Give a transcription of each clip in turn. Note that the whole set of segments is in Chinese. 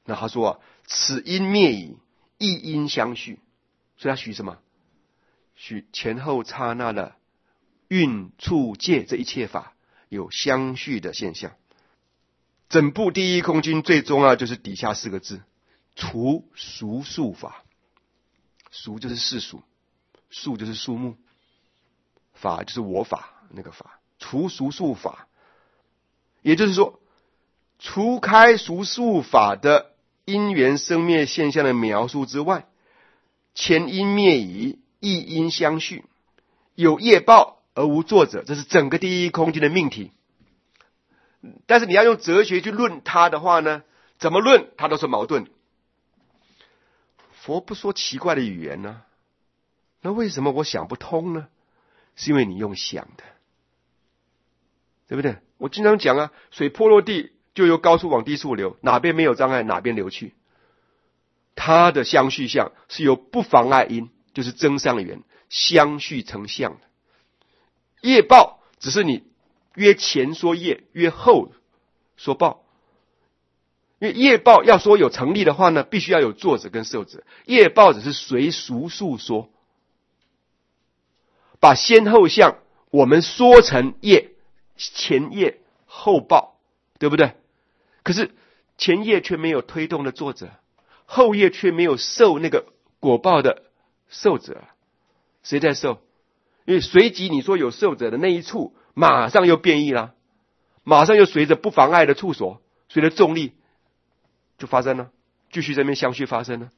那他说此因灭矣，一因相续。所以他许什么？许前后刹那的运处界这一切法有相续的现象。整部第一空经最重要就是底下4个字：除俗数法。俗就是世俗，数就是数目，法就是我法那个法。除俗数法，也就是说，除开俗数法的因缘生灭现象的描述之外，前因灭矣，一因相续，有业报而无作者，这是整个第一空经的命题。但是你要用哲学去论它的话呢，怎么论它都是矛盾。佛不说奇怪的语言呢，那为什么我想不通呢？是因为你用想的，对不对？我经常讲水泼落地就由高处往低处流，哪边没有障碍哪边流去。它的相续相是由不妨碍因，就是增上缘相续成相的。业报只是你约前说业，约后说报。因为业报要说有成立的话呢，必须要有作者跟受者。业报只是随俗数说，把先后相我们说成业，前业后报，对不对？可是前业却没有推动的作者，后业却没有受那个果报的受者。谁在受？因为随即你说有受者的那一处马上又变异了，马上又随着不妨碍的处所，随着重力就发生了，继续在那边相续发生了。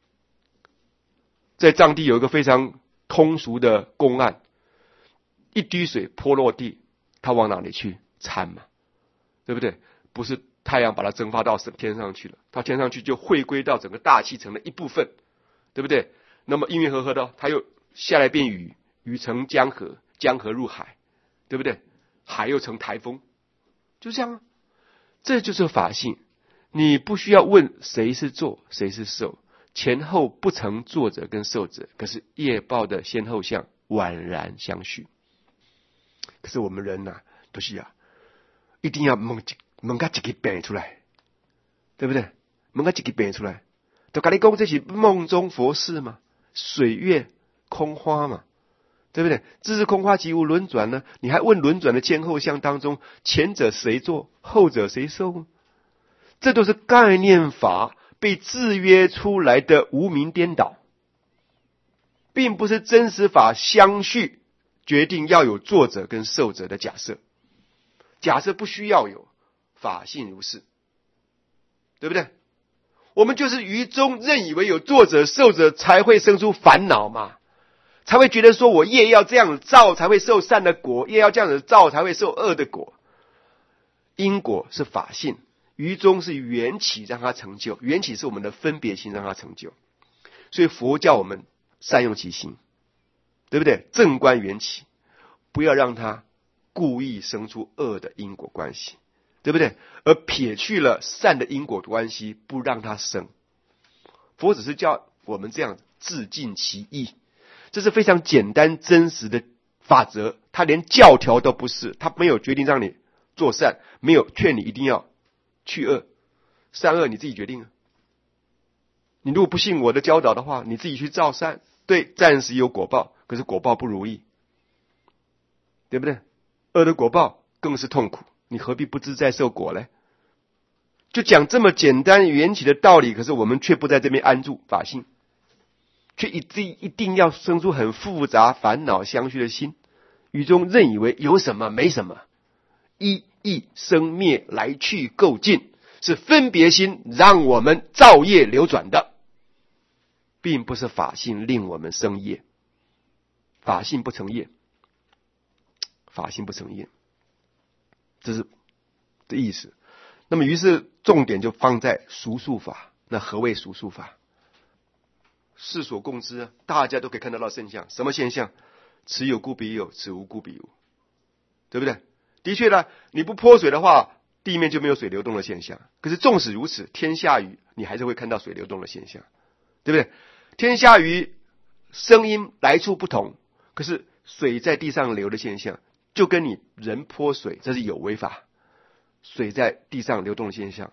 在藏地有一个非常通俗的公案，一滴水泼落地，它往哪里去？参嘛，对不对？不是太阳把它蒸发到天上去了，它天上去就汇归到整个大气层的一部分，对不对？那么因缘和合的，它又下来变雨，雨成江河，江河入海，对不对？海又成台风，就这样这就是法性。你不需要问谁是作谁是受，前后不成作者跟受者，可是业报的先后相宛然相续。可是我们人都是一定要蒙个一个变出来，对不对？蒙个一个变出来，就跟你讲这是梦中佛事嘛，水月空花嘛，对不对？自是空花即无轮转呢，你还问轮转的前后相当中，前者谁做，后者谁受？这都是概念法被制约出来的无明颠倒，并不是真实法相续决定要有作者跟受者的假设。假设不需要有，法性如是，对不对？我们就是愚忠认以为有作者受者才会生出烦恼嘛，才会觉得说我业要这样造才会受善的果，业要这样子造才会受恶的果。因果是法性，愚忠是缘起让它成就，缘起是我们的分别心让它成就。所以佛教我们善用其心，对不对？正观缘起，不要让它故意生出恶的因果关系，对不对？而撇去了善的因果关系，不让它生。佛只是叫我们这样自尽其意，这是非常简单真实的法则，它连教条都不是，它没有决定让你做善，没有劝你一定要去恶，善恶你自己决定啊。你如果不信我的教导的话，你自己去造善，对，暂时有果报，可是果报不如意，对不对？恶的果报更是痛苦，你何必不自在受果呢？就讲这么简单缘起的道理，可是我们却不在这边安住法性，却一定要生出很复杂烦恼相续的心，语中认以为有什么没什么，一意生灭来去构尽，是分别心让我们造业流转的，并不是法性令我们生业。法性不成业，法性不成业，这是的意思。那么于是重点就放在俗数法。那何谓俗数法？世所共知，大家都可以看得到现象。什么现象？此有故彼有，此无故彼无，对不对？的确呢，你不泼水的话，地面就没有水流动的现象。可是纵使如此，天下雨你还是会看到水流动的现象，对不对？天下雨声音来处不同，可是水在地上流的现象，就跟你人泼水，这是有违法。水在地上流动的现象，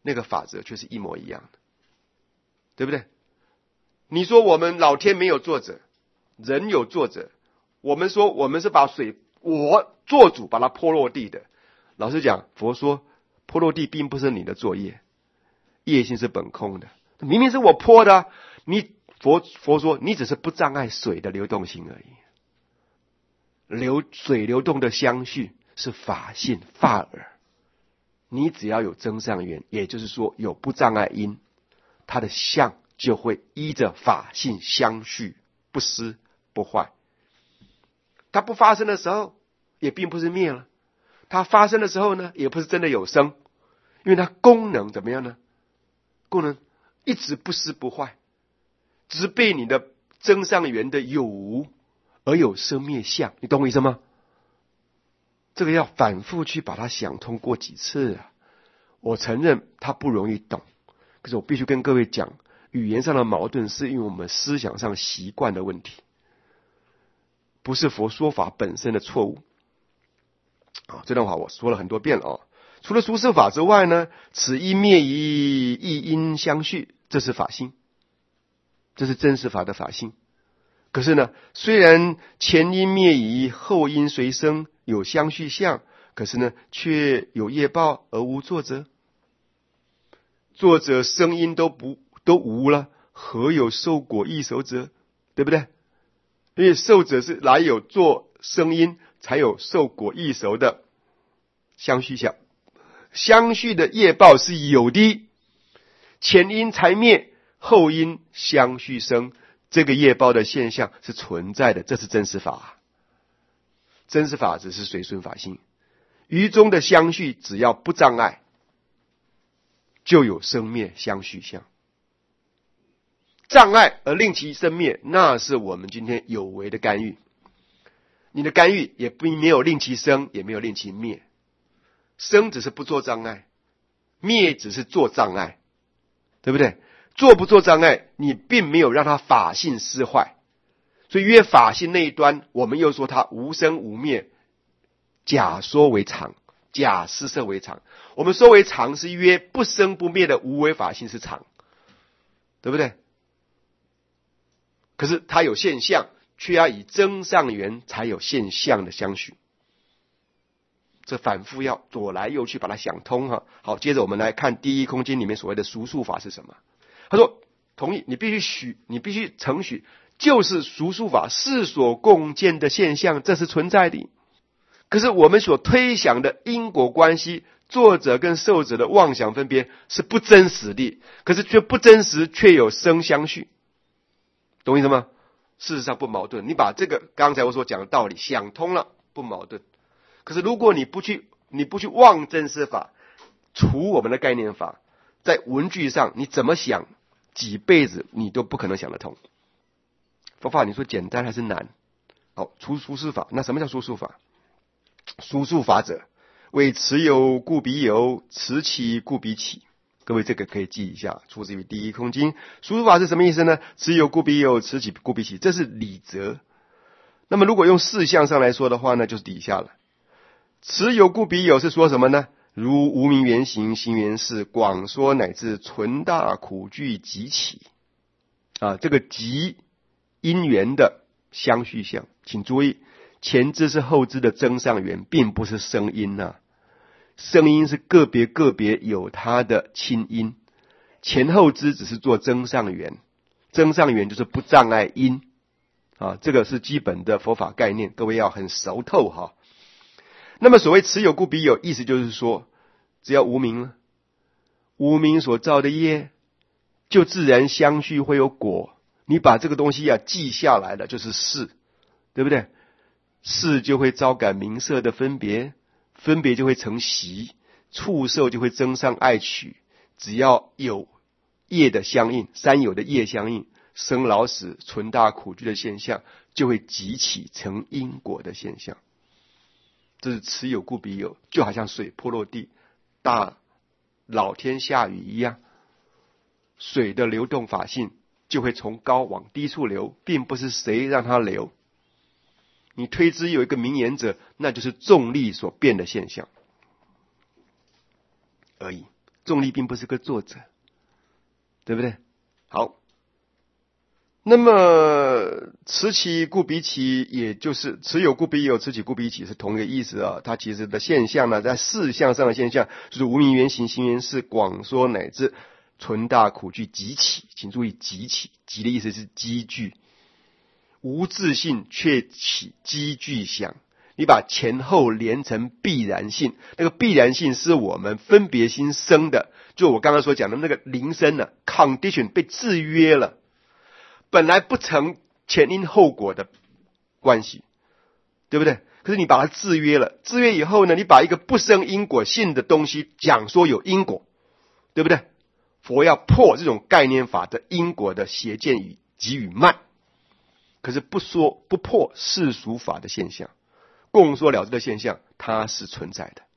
那个法则却是一模一样的，对不对？你说我们老天没有作者，人有作者，我们说我们是把水我做主把它泼落地的。老实讲，佛说泼落地并不是你的作业，业性是本空的，明明是我泼的啊，佛说你只是不障碍水的流动性而已。水流动的相续是法性法尔，你只要有增上缘，也就是说有不障碍因，它的相就会依着法性相续，不失不坏。它不发生的时候也并不是灭了，它发生的时候呢也不是真的有生，因为它功能怎么样呢？功能一直不失不坏，只是被你的增上缘的有无而有生灭相，你懂我意思吗？这个要反复去把它想通过几次啊！我承认它不容易懂，可是我必须跟各位讲，语言上的矛盾是因为我们思想上习惯的问题，不是佛说法本身的错误。这段话我说了很多遍了除了殊胜法之外呢，此一灭一，一因相续，这是法性，这是真实法的法性。可是呢，虽然前因灭已，后因随生，有相续相，可是呢，却有业报而无作者。作者生因都无了，何有受果异熟者？对不对？因为受者是来有做生因，才有受果异熟的相续相。相续的业报是有的，前因才灭，后因相续生。这个业报的现象是存在的，这是真实法。真实法只是随顺法性，于中的相续只要不障碍，就有生灭相续相。障碍而令其生灭，那是我们今天有为的干预。你的干预也并没有令其生，也没有令其灭。生只是不做障碍，灭只是做障碍，对不对？做不做障碍，你并没有让它法性失坏。所以约法性那一端，我们又说它无生无灭，假说为常，假施设为常。我们说为常是约不生不灭的无为法性是常，对不对？可是它有现象，却要以增上缘才有现象的相续。这反复要左来右去把它想通哈。好，接着我们来看第一空间里面所谓的俗数法是什么。他说同意，你必须承许，就是俗数法世所共见的现象，这是存在的。可是我们所推想的因果关系，作者跟受者的妄想分别是不真实的，可是却不真实，却有生相续，懂我意思吗？事实上不矛盾，你把这个刚才我所讲的道理想通了，不矛盾。可是如果你不去妄真实法，除我们的概念法，在文句上你怎么想几辈子你都不可能想得通。佛法你说简单还是难？好，除俗数法。那什么叫俗数法？俗数法者，为此有故彼有，此起故彼起。各位这个可以记一下，出自于第一空经。俗数法是什么意思呢？此有故彼有，此起故彼起，这是理则。那么如果用事项上来说的话呢，就是底下了。此有故彼有是说什么呢？如无明缘行，行缘事，广说乃至纯大苦聚集起这个集因缘的相续相，请注意，前支是后支的增上缘，并不是生因生因是个别有它的亲因，前后支只是做增上缘，增上缘就是不障碍因这个是基本的佛法概念，各位要很熟透哈。那么所谓此有故彼有，意思就是说，只要无明了，无明所造的业，就自然相续会有果。你把这个东西记下来了，就是事，对不对？事就会招感名色的分别，分别就会成习，触受就会增上爱取。只要有业的相应，三有的业相应，生老死、存大苦聚的现象，就会集起成因果的现象。这是此有故彼有，就好像水泼落地，大老天下雨一样，水的流动法性就会从高往低处流，并不是谁让它流。你推之有一个名言者，那就是重力所变的现象而已。 重力并不是个作者，对不对？好，那么此起故彼起，也就是此有故彼有，此起故彼起是同一个意思啊。它其实的现象呢，在事项上的现象，就是无名原形，行原事，广说乃至存大苦聚集起。请注意集起，集的意思是积聚，无自性却起积聚想。你把前后连成必然性，那个必然性是我们分别心生的，就我刚刚所讲的那个铃声呢 ，condition 被制约了，本来不成前因后果的关系，对不对？可是你把它制约了，制约以后呢，你把一个不生因果性的东西讲说有因果，对不对？佛要破这种概念法的因果的邪见与急与慢，可是不破世俗法的现象。共说了之的现象，它是存在的，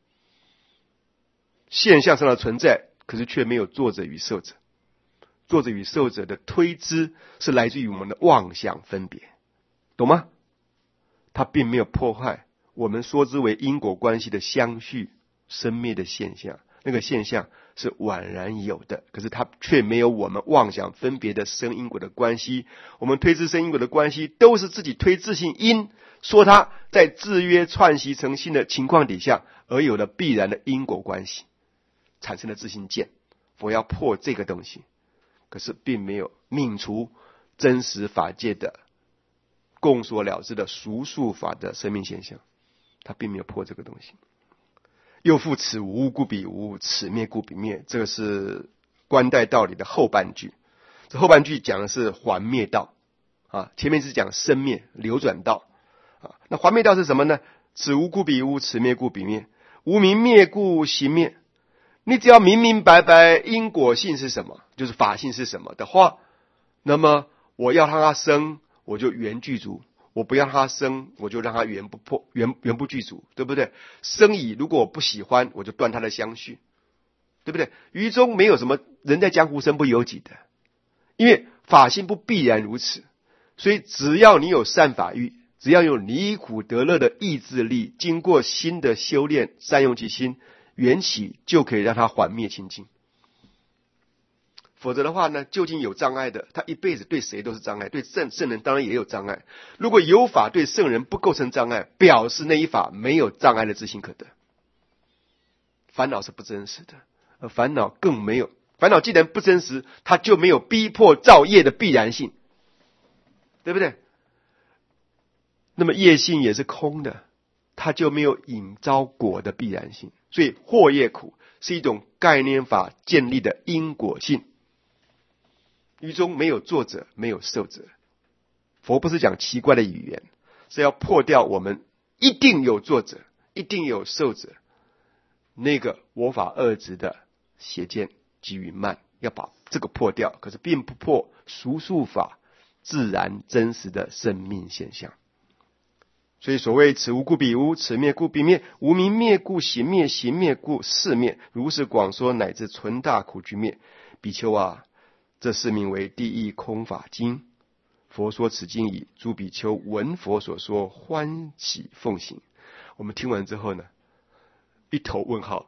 现象上的存在，可是却没有作者与受者。作者与受者的推知是来自于我们的妄想分别，懂吗？它并没有破坏我们说之为因果关系的相续生灭的现象，那个现象是宛然有的，可是它却没有我们妄想分别的生因果的关系。我们推知生因果的关系，都是自己推自性因，说它在制约串习成性的情况底下而有了必然的因果关系，产生了自性见。佛要破这个东西，可是并没有泯除真实法界的共说了之的俗数法的生命现象，他并没有破这个东西。又复此无物故彼无，此灭故彼灭，这个是观待道理的后半句。这后半句讲的是还灭道啊，前面是讲生灭流转道啊。那还灭道是什么呢？此无故彼无，此灭故彼灭，无明灭故行灭。你只要明明白白因果性是什么，就是法性是什么的话，那么我要让它生，我就缘具足；我不要让它生，我就让它缘不具足，对不对？生已，如果我不喜欢，我就断它的相续，对不对？于中没有什么人在江湖身不由己的，因为法性不必然如此，所以只要你有善法欲，只要有离苦得乐的意志力，经过心的修炼，善用其心，缘起就可以让它还灭清净。否则的话呢，究竟有障碍的，他一辈子对谁都是障碍，对圣人当然也有障碍。如果有法对圣人不构成障碍，表示那一法没有障碍的自性可得。烦恼是不真实的，而烦恼更没有，烦恼既然不真实，它就没有逼迫造业的必然性，对不对？那么业性也是空的，它就没有引招果的必然性。所以惑业苦是一种概念法建立的因果性，于中没有作者，没有受者。佛不是讲奇怪的语言，是要破掉我们一定有作者，一定有受者那个我法二执的邪见及于慢，要把这个破掉，可是并不破俗数法自然真实的生命现象。所以所谓此无故彼无，此灭故彼灭，无明灭故行灭，行灭故事灭，如是广说乃至存大苦聚灭。比丘啊，这是名为第一空法经。佛说此经已，诸比丘闻佛所说，欢喜奉行。我们听完之后呢，一头问号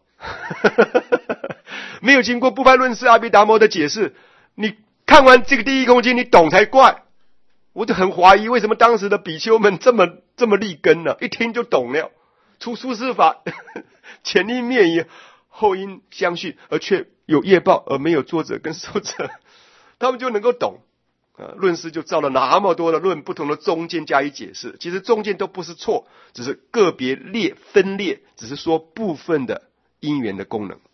没有经过部派论师阿毗达摩的解释，你看完这个第一空经你懂才怪。我就很怀疑为什么当时的比丘们这么立根呢？一听就懂了，出殊事法前因灭因，后因相续，而却有业报，而没有作者跟受者，他们就能够懂。论师就造了那么多的论，不同的中见加以解释。其实中见都不是错，只是个别分裂，只是说部分的因缘的功能。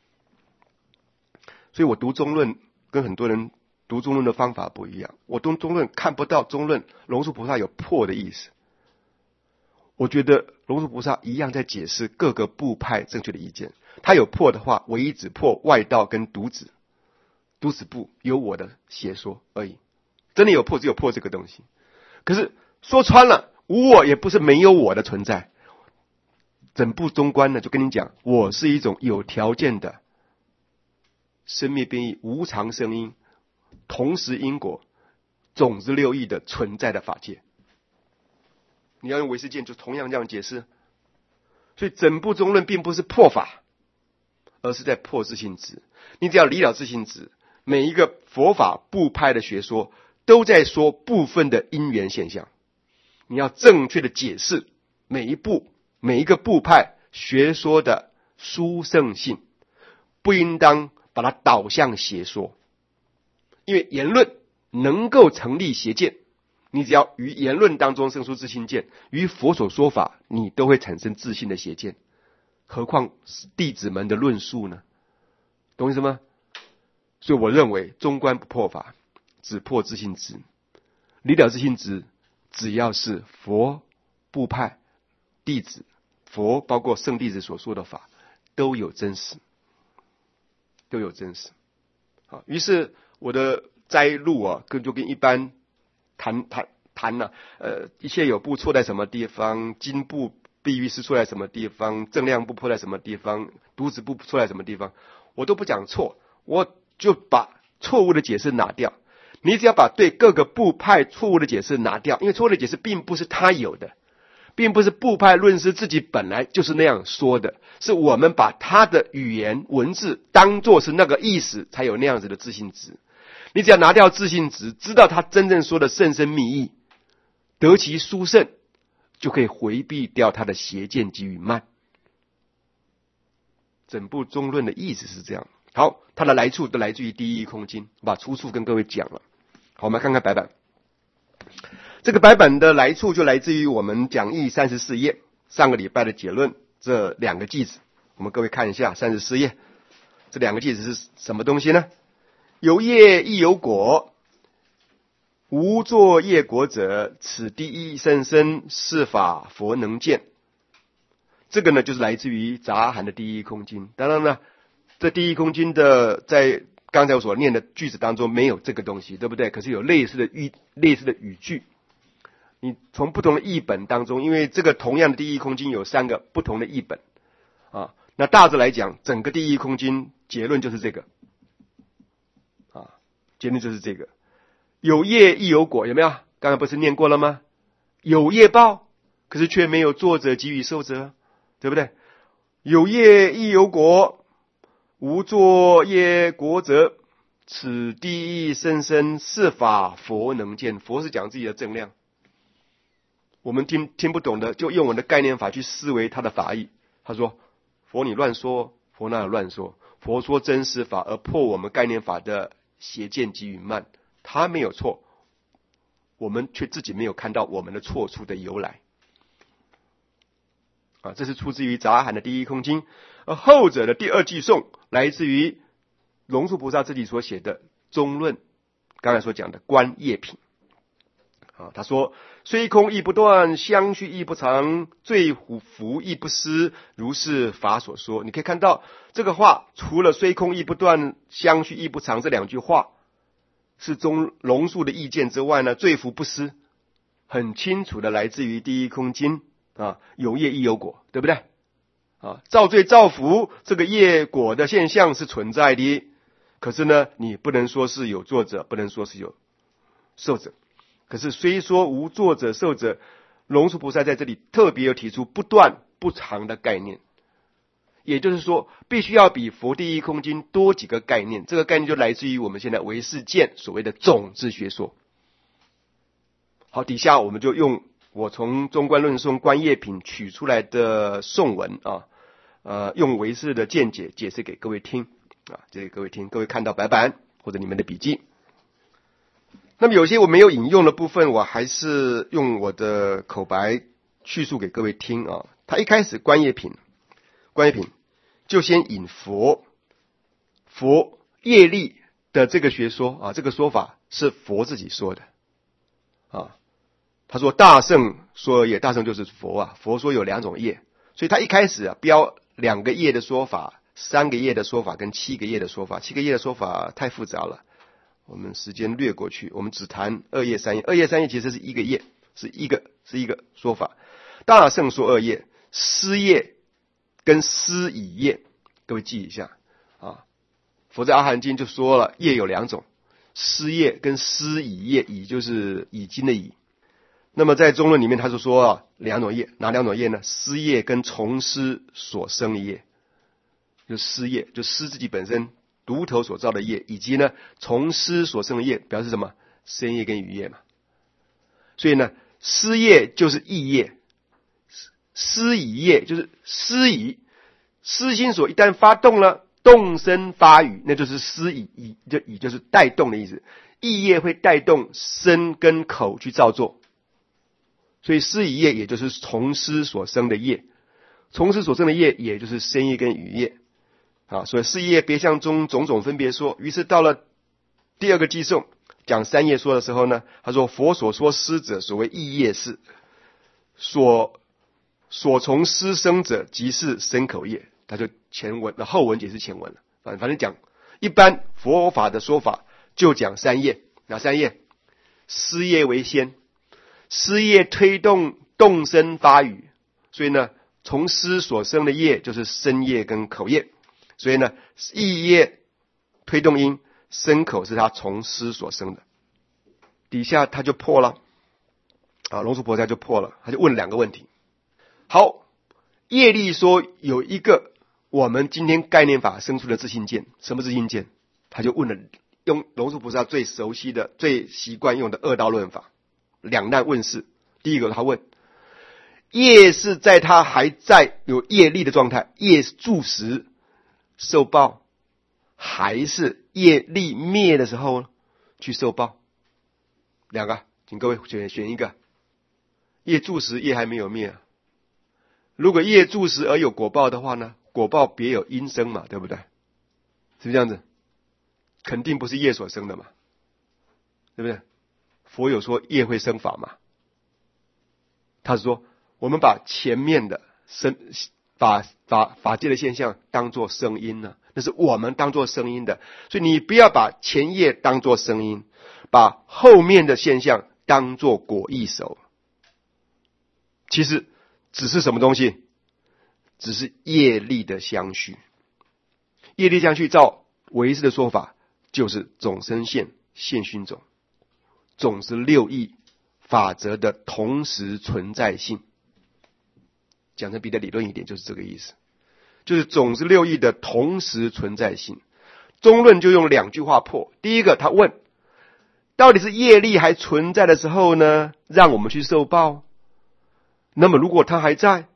所以我读中论跟很多人读中论的方法不一样，我读中论看不到中论龙树菩萨有破的意思。我觉得龙树菩萨一样在解释各个部派正确的意见，他有破的话，唯一只破外道跟独子部有我的邪说而已。真的有破，只有破这个东西。可是说穿了，无我也不是没有我的存在。整部中观呢，就跟你讲，我是一种有条件的生灭变异、无常生因、同时因果、种子六义的存在的法界。你要用唯识见就同样这样解释。所以整部中论并不是破法， 而是在破自性执。你只要离了自性执，每一个佛法部派的学说都在说部分的因缘现象，你要正确的解释每一个部派学说的殊胜性，不应当把它导向邪说。因为言论能够成立邪见，你只要于言论当中生出自性见，于佛所说法你都会产生自性的邪见，何况弟子们的论述呢？懂意思吗？所以我认为中观不破法，只破自性执。离了自性执，只要是佛部派弟子，佛包括圣弟子所说的法，都有真实，都有真实。好，于是我的摘录啊，就跟一般谈了，一切有部错在什么地方，经部必须是错在什么地方，正量部错在什么地方，独子部错在什么地方，我都不讲错，我就把错误的解释拿掉。你只要把对各个部派错误的解释拿掉，因为错误的解释并不是他有的，并不是部派论师自己本来就是那样说的，是我们把他的语言文字当作是那个意思，才有那样子的自性执。你只要拿掉自性执，知道他真正说的甚深密意，得其殊胜，就可以回避掉他的邪见及语慢。整部中论的意思是这样。好，它的来处都来自于第一义空经，我把出处跟各位讲了。好，我们来看看白板。这个白板的来处就来自于我们讲义34页上个礼拜的结论，这两个句子，我们各位看一下34页，这两个句子是什么东西呢？有业亦有果，无作业果者，此第一甚深，是法佛能见。这个呢，就是来自于杂阿含的第一空经。当然呢，这第一空经的在刚才我所念的句子当中没有这个东西，对不对？可是有类似的语句。你从不同的译本当中，因为这个同样的第一空经有3个不同的译本啊，那大致来讲，整个第一空经结论就是这个啊，结论就是这个。有业亦有果，有没有？刚才不是念过了吗？有业报，可是却没有作者给予受者，对不对？有业亦有果，无作业果者，此第一甚深，是法佛能见。佛是讲自己的正量，我们听不懂的，就用我的概念法去思维他的法义。他说：佛你乱说，佛哪有乱说？佛说真实法，而破我们概念法的邪见及语慢，他没有错，我们却自己没有看到我们的错处的由来。啊，这是出自于杂阿含的第一空经，而后者的第二句颂来自于龙树菩萨自己所写的中论，刚才所讲的观业品。啊，他说：虽空亦不断，相续亦不长，罪福亦不失，如是法所说。你可以看到这个话，除了虽空亦不断，相续亦不长这2句话是龙树的意见之外呢，罪福不失很清楚的来自于第一空经啊，有业亦有果，对不对？啊，造罪造福这个业果的现象是存在的，可是呢，你不能说是有作者，不能说是有受者。可是虽说无作者受者，龙树菩萨在这里特别有提出不断不长的概念，也就是说必须要比佛第一空经多几个概念，这个概念就来自于我们现在唯识见所谓的种子学说。好，底下我们就用我从中观论颂观业品取出来的颂文啊，用唯识的见解解释给各位听啊，这给各位听，各位看到白板或者你们的笔记。那么有些我没有引用的部分，我还是用我的口白叙述给各位听啊。他一开始观业品就先引佛业力的这个学说啊，这个说法是佛自己说的啊。他说大乘说业，大乘就是佛啊，佛说有2种业，所以他一开始标2个业的说法、3个业的说法跟7个业的说法。7个业的说法太复杂了，我们时间略过去，我们只谈2业3业。2业3业其实是1个业，是一个说法。大乘说2业，思业跟思已业，各位记一下啊。佛在阿含经就说了，业有2种，思业跟思已业，已就是已经的已。那么在中论里面他就说2种业，哪2种业呢？思业跟从思所生的业就是师业，就师自己本身独头所造的业，以及呢从师所生的业，表示什么？身业跟语业嘛。所以呢，师业就是意业，师以业就是师以师心所一旦发动了，动身发语，那就是师以，以就是带动的意思。意业会带动身跟口去造作，所以师以业也就是从师所生的业，从师所生的业也就是身业跟语业。所以四业别相中种种分别说。于是到了第二个偈颂讲三业说的时候呢，他说佛所说师者，所谓意业是所从师生者，即是身口业。他就前文后文解释前文了。反正讲一般佛法的说法就讲三业。哪三业？师业为先，师业推动动身发语，所以呢从师所生的业就是身业跟口业。所以呢意业推动因，身口是他从师所生的。底下他就破了龙树菩萨就破了，他就问了两个问题。好，业力说有一个我们今天概念法生出的自性见，什么自性见？他就问了，用龙树菩萨最熟悉的最习惯用的二道论法，两难问事。第一个他问，业是在他还在有业力的状态，业住时受报，还是业力灭的时候去受报？两个，请各位选一个。业住时，业还没有灭。如果业住时而有果报的话呢，果报别有因生嘛，对不对？是不是这样子？肯定不是业所生的嘛，对不对？佛有说业会生法嘛，他是说我们把前面的法界的现象当作声音呢，那是我们当作声音的，所以你不要把前业当作声音，把后面的现象当作果意手。其实只是什么东西？只是业力的相续。业力相续照唯识的说法，就是种生现，现熏种，种是六义法则的同时存在性。讲成比较理论一点，就是这个意思，就是种是六义的同时存在性。中论就用两句话破。第一个，他问，到底是业力还存在的时候呢，让我们去受报？那么如果他还在，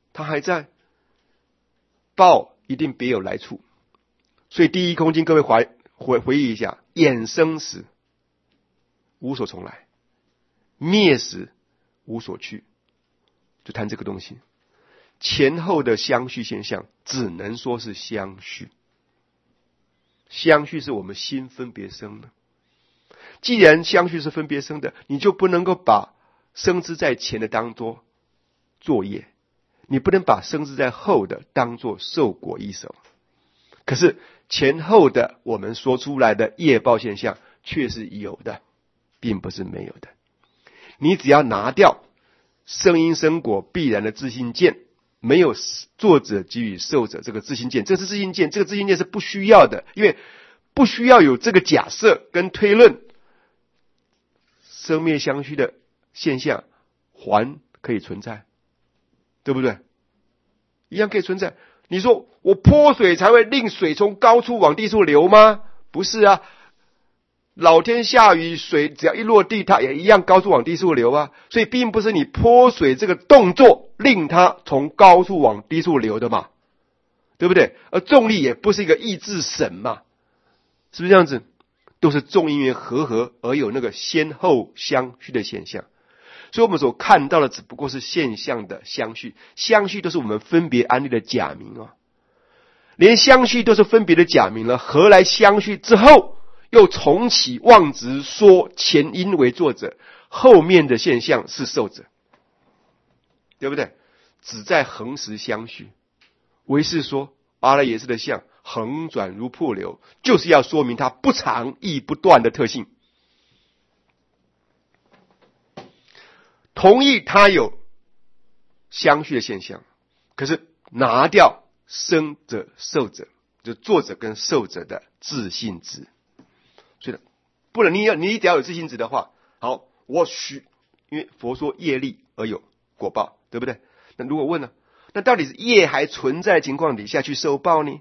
报一定别有来处。所以第一空经，各位回忆一下，衍生时无所从来，灭时无所去，就谈这个东西。前后的相续现象只能说是相续，相续是我们心分别生的。既然相续是分别生的，你就不能够把生之在前的当作作业，你不能把生之在后的当作受果一手。可是前后的我们说出来的业报现象却是有的，并不是没有的。你只要拿掉生因生果必然的自性见，没有作者给予受者这个自性见，这是自性见，这个自性见是不需要的，因为不需要有这个假设跟推论，生灭相续的现象还可以存在，对不对？一样可以存在。你说我泼水才会令水从高处往低处流吗？不是啊，老天下雨，水只要一落地，它也一样高处往低处流啊。所以并不是你泼水这个动作令它从高处往低处流的嘛，对不对？而重力也不是一个意志神嘛，是不是这样子？都是众因缘和而有那个先后相续的现象。所以我们所看到的只不过是现象的相续，相续都是我们分别安立的假名啊。连相续都是分别的假名了，何来相续之后又重启妄执说前因为作者，后面的现象是受者，对不对？只在恒时相续。唯识说阿赖耶识的相横转如瀑流，就是要说明它不长亦不断的特性。同意它有相续的现象，可是拿掉生者受者，就作者跟受者的自性质。所以不能你只要有自性质的话，好，因为佛说业力而有果报，对不对？那如果问了，那到底是业还存在的情况底下去受报呢，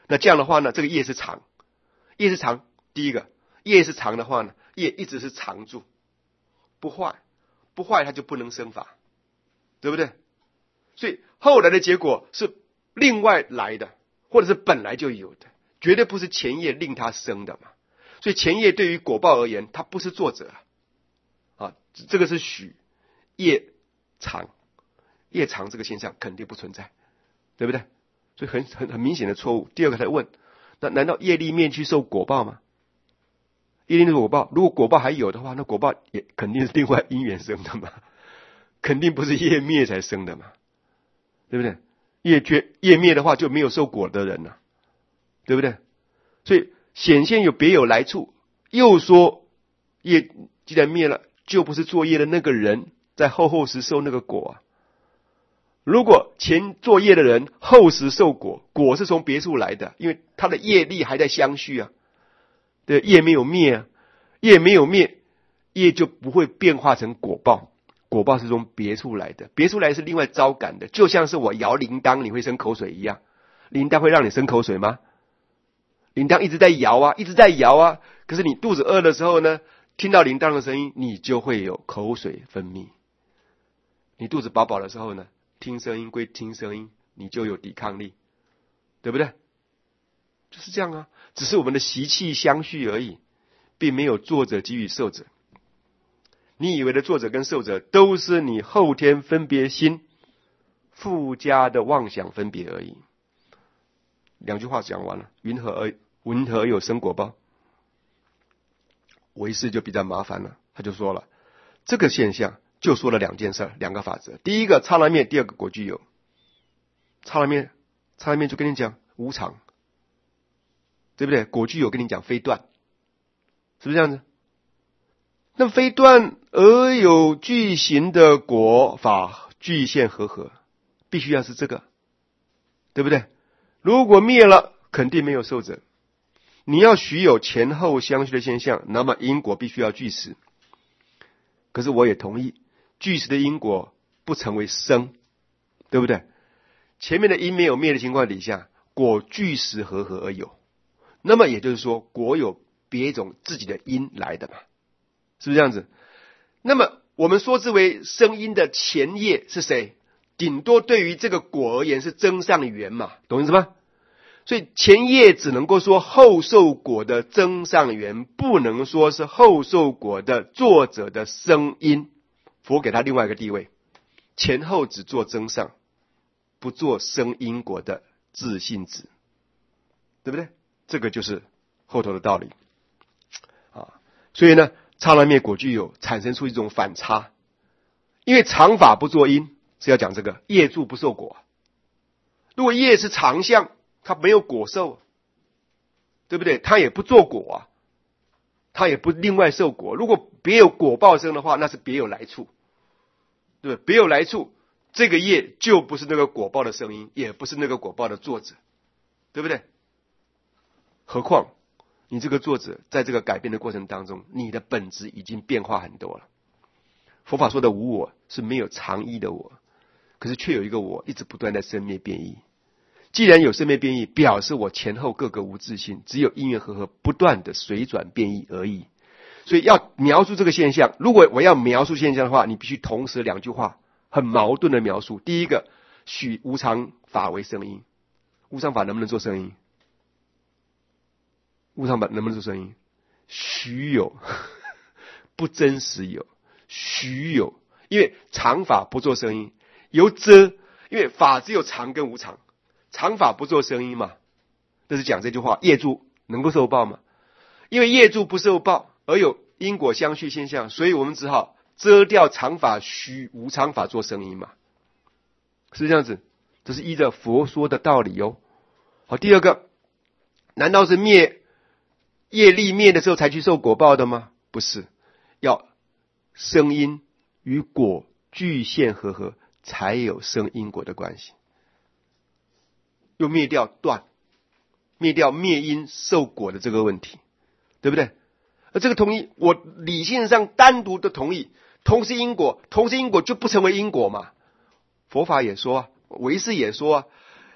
那这样的话呢，这个业是常，业是常，第一个业是常的话呢，业一直是常住，不坏，不坏它就不能生法，对不对？所以后来的结果是另外来的，或者是本来就有的，绝对不是前业令它生的嘛。所以前业对于果报而言，它不是作者啊，这个是许业常，业常这个现象肯定不存在，对不对？所以很明显的错误。第二个才问，那难道业力灭去受果报吗？业力灭受果报，如果果报还有的话，那果报也肯定是另外因缘生的嘛，肯定不是业灭才生的嘛，对不对？业灭的话就没有受果的人了，对不对？所以显现有别有来处，又说业既然灭了，就不是作业的那个人在后时受那个果啊。如果前作业的人后时受果，果是从别处来的，因为他的业力还在相续啊，对，业没有灭啊，业没有灭，业就不会变化成果报，果报是从别处来的，别处来是另外招感的，就像是我摇铃铛你会生口水一样，铃铛会让你生口水吗？铃铛一直在摇啊，一直在摇啊，可是你肚子饿的时候呢，听到铃铛的声音，你就会有口水分泌。你肚子饱饱的时候呢，听声音归听声音，你就有抵抗力，对不对？就是这样啊，只是我们的习气相续而已，并没有作者给予受者。你以为的作者跟受者都是你后天分别心附加的妄想分别而已。两句话讲完了，云何而有生果报？唯识就比较麻烦了，他就说了这个现象，就说了两件事，两个法则。第一个刹那灭，第二个果具有。刹那灭就跟你讲无常，对不对？果具有跟你讲非断，是不是这样子？那非断而有具行的果法具现和，必须要是这个，对不对？如果灭了，肯定没有受者。你要许有前后相续的现象，那么因果必须要具实。可是我也同意，具实的因果不成为生，对不对？前面的因没有灭的情况底下，果具实和而有，那么也就是说，果有别种自己的因来的嘛，是不是这样子？那么我们说之为生因的前业是谁？顶多对于这个果而言是增上缘嘛，懂意思吗？所以前业只能够说后受果的增上缘，不能说是后受果的作者的生因。佛给他另外一个地位，前后只做增上，不做生因果的自性质，对不对？这个就是后头的道理啊。所以呢，刹那灭果具有产生出一种反差，因为常法不作因，是要讲这个业住不受果。如果业是常相，他没有果受，对不对？他也不做果啊，他也不另外受果。如果别有果报生的话，那是别有来处，对不对？别有来处，这个业就不是那个果报的声音，也不是那个果报的作者，对不对？何况你这个作者在这个改变的过程当中，你的本质已经变化很多了。佛法说的无我是没有常一的我，可是却有一个我一直不断在生灭变异。既然有生灭变异，表示我前后各个无自性，只有因缘和合不断的随转变异而已。所以要描述这个现象，如果我要描述现象的话，你必须同时两句话很矛盾的描述。第一个，许无常法为声音，无常法能不能做声音？无常法能不能做声音？虚有，不真实有，虚有，因为常法不做声音，由遮，因为法只有常跟无常。常法不做声音嘛，这是讲这句话，业住能够受报吗？因为业住不受报，而有因果相续现象，所以我们只好遮掉常法，虚无常法做声音嘛，是这样子。这是依着佛说的道理哦。好，第二个，难道是业力灭的时候才去受果报的吗？不是，要生因与果具现和合，才有生因果的关系。又灭掉断，灭掉灭因受果的这个问题，对不对？而这个同意，我理性上单独的同意，同是因果就不成为因果嘛。佛法也说啊，唯识也说啊，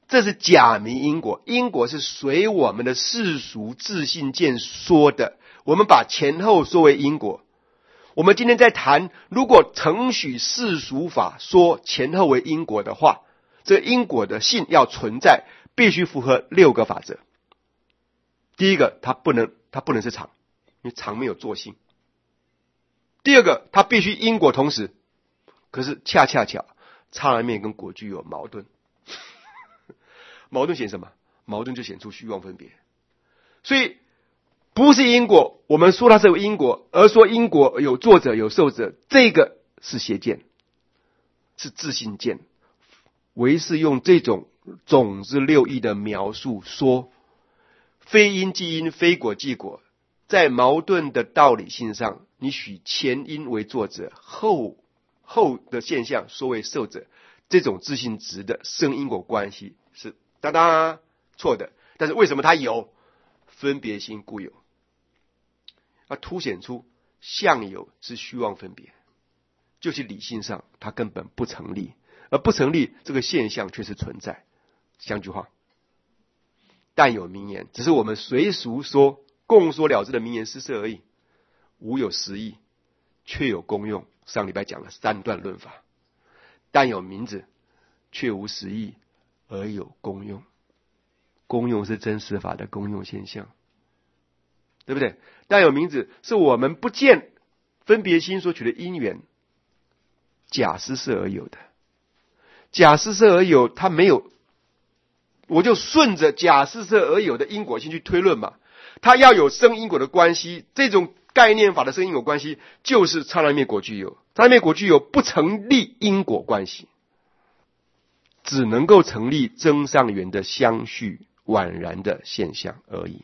这是假名因果，因果是随我们的世俗自信见说的，我们把前后说为因果。我们今天在谈，如果承许世俗法说前后为因果的话，这因果的性要存在，必须符合6个法则。第一个，它不能是常，因为常没有作性。第二个，它必须因果同时，可是恰恰刹那面跟果句有矛盾。矛盾显什么？矛盾就显出虚妄分别。所以不是因果，我们说它是有因果，而说因果有作者有受者，这个是邪见，是自信见。唯是用这种种子6义的描述说，非因即因，非果即果，在矛盾的道理性上，你许前因为作者，后的现象说为受者，这种自信值的生因果关系是错的。但是为什么它有？分别心故有，它凸显出相有是虚妄分别，就是理性上它根本不成立，而不成立这个现象却是存在。相句话，但有名言，只是我们随俗说共说了之的名言诗社而已，无有实义，却有功用。上礼拜讲了3段论法，但有名字，却无实义，而有功用。功用是真实法的功用现象，对不对？但有名字是我们不见分别心所取的因缘，假施设而有的。假施设而有，它没有，我就顺着假施设而有的因果性去推论嘛。它要有生因果的关系，这种概念法的生因果关系，就是刹那面果具有。刹那面果具有不成立因果关系，只能够成立增上缘的相续宛然的现象而已。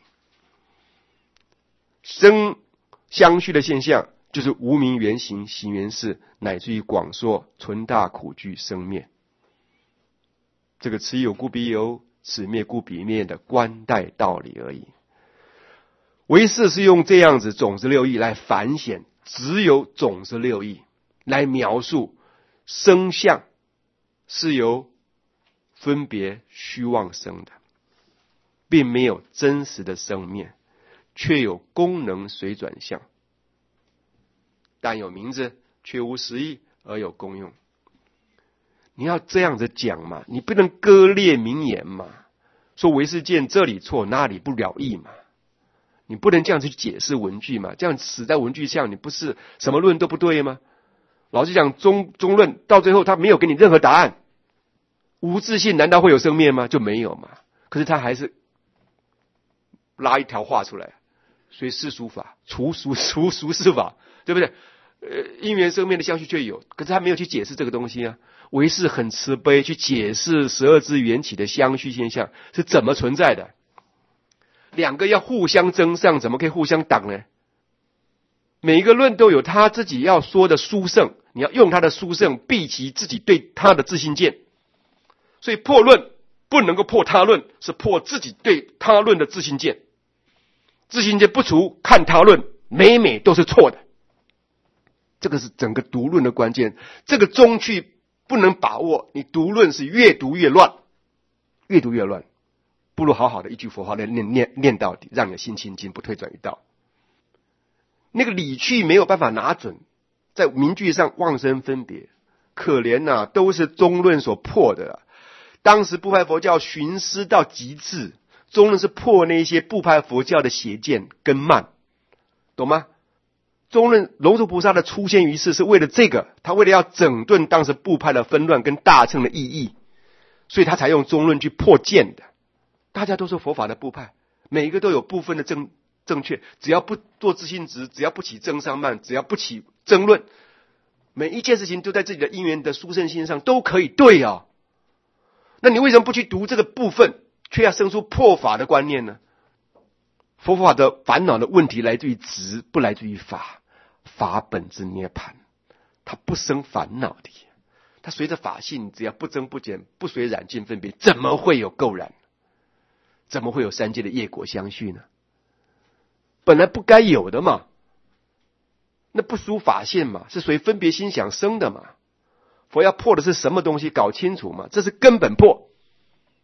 生相续的现象，就是无明原形、行原事，乃至于广说存大苦具生灭。这个此有故彼有，此灭故彼灭的观待道理而已。唯识是用这样子种子6义来反显，只有种子6义来描述生相是由分别虚妄生的，并没有真实的生灭，却有功能随转相，但有名字，却无实义，而有功用。你要这样子讲嘛，你不能割裂名言嘛，说唯识见这里错那里不了义嘛，你不能这样去解释文句嘛，这样死在文句上，你不是什么论都不对吗？老实讲中论到最后他没有给你任何答案，无自信难道会有生灭吗？就没有嘛。可是他还是拉一条话出来，随世俗法除俗世法，对不对？因缘生灭的相续却有，可是他没有去解释这个东西啊。唯识很慈悲去解释12支缘起的相续现象是怎么存在的。两个要互相增上，怎么可以互相挡呢？每一个论都有他自己要说的殊胜，你要用他的殊胜避其自己对他的自信见。所以破论不能够破他论，是破自己对他论的自信见。自信见不除，看他论每每都是错的。这个是整个读论的关键，这个中去不能把握，你读论是越读越乱，越读越乱，不如好好的一句佛号念到底，让你的心清净，不退转于道。那个理趣没有办法拿准，在名句上妄生分别，可怜啊，都是中论所破的啊。当时部派佛教寻思到极致，中论是破那些部派佛教的邪见跟慢，懂吗？中论龙树菩萨的出现于世是为了这个，他为了要整顿当时部派的纷乱跟大乘的意义，所以他才用中论去破见的。大家都是佛法的部派，每一个都有部分的正确，只要不做自信执，只要不起增上慢，只要不起争论，每一件事情都在自己的因缘的殊胜性上都可以对啊。那你为什么不去读这个部分，却要生出破法的观念呢？佛法的烦恼的问题来自于执，不来自于法。法本之涅槃，它不生烦恼的，它随着法性，只要不增不减，不随染尽分别，怎么会有垢染？怎么会有三界的业果相续呢？本来不该有的嘛，那不属法性嘛，是随分别心想生的嘛。佛要破的是什么东西？搞清楚嘛，这是根本破。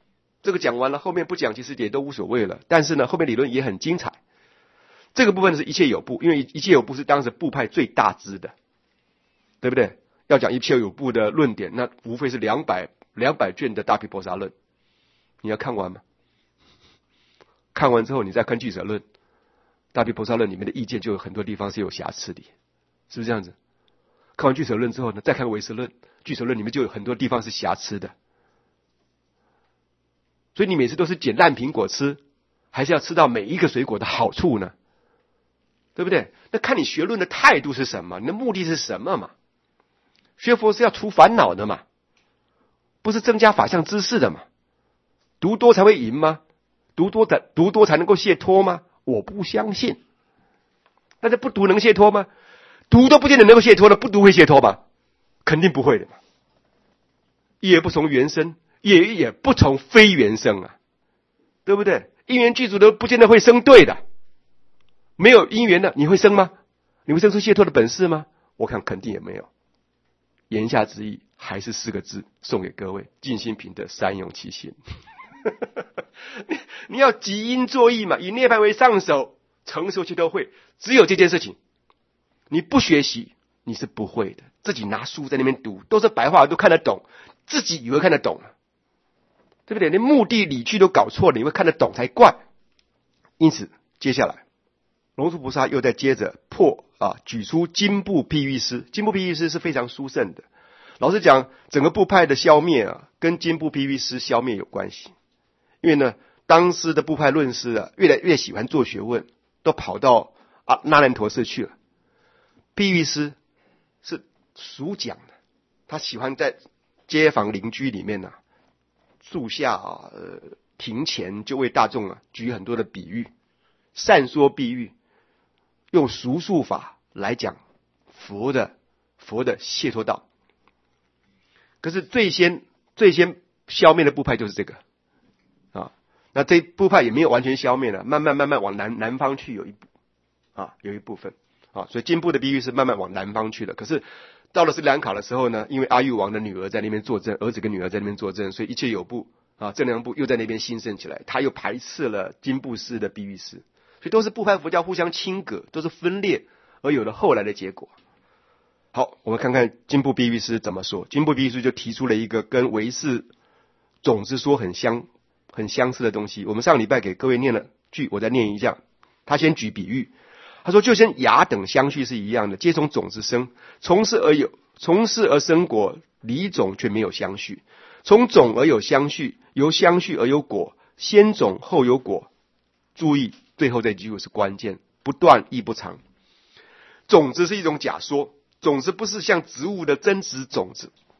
这个讲完了，后面不讲其实也都无所谓了。但是呢，后面理论也很精彩。这个部分是一切有部，因为一切有部是当时部派最大支的，对不对？要讲一切有部的论点，那无非是200卷的大毗婆沙论，你要看完吗？看完之后，你再看俱舍论，大毗婆沙论里面的意见就有很多地方是有瑕疵的，是不是这样子？看完俱舍论之后呢，再看唯识论，俱舍论里面就有很多地方是瑕疵的。所以你每次都是捡烂苹果吃，还是要吃到每一个水果的好处呢？对不对？那看你学论的态度是什么，你的目的是什么嘛？学佛是要除烦恼的嘛，不是增加法相知识的嘛？读多才会赢吗？读多才能够解脱吗？我不相信。但是不读能解脱吗？读都不见得能够解脱了，不读会解脱吗？肯定不会的嘛。业不从缘生，也不从非缘生啊，对不对？因缘具足的不见得会生对的，没有因缘的你会生吗？你会生出解脱的本事吗？我看肯定也没有。言下之意还是4个字，送给各位：尽心平等，三用其心。你要集因作义嘛，以涅槃为上手，成熟去都会。只有这件事情，你不学习你是不会的。自己拿书在那边读，都是白话都看得懂，自己以为看得懂，对不对？连目的理据都搞错了，你会看得懂才怪。因此接下来龙树菩萨又在接着举出经部譬喻师。经部譬喻师是非常殊胜的。老实讲，整个部派的消灭跟经部譬喻师消灭有关系。因为呢，当时的部派论师越来越喜欢做学问，都跑到那兰陀寺去了。譬喻师是俗讲的，他喜欢在街坊邻居里面树下庭前就为大众举很多的比喻，善说比喻，用俗数法来讲佛的解脱道。可是最先消灭的部派就是这个那这部派也没有完全消灭了，慢慢往南方去有一部分所以经部的比喻是慢慢往南方去了。可是到了斯里兰卡的时候呢，因为阿育王的女儿在那边坐镇，儿子跟女儿在那边坐镇，所以一切有部正量部又在那边兴盛起来，他又排斥了经部师的比喻师，所以都是部派佛教互相侵隔，都是分裂而有了后来的结果。好，我们看看经部比喻师怎么说。经部比喻师就提出了一个跟唯识总之说很相似的东西。我们上礼拜给各位念了句，我再念一下。他先举比喻，他说就像芽等相续是一样的，皆从种子生，从事而生果，离种却没有相续。从种而有相续，由相续而有果，先种后有果。注意最后这句是关键，不断亦不长。种子是一种假说，种子不是像植物的真实种子，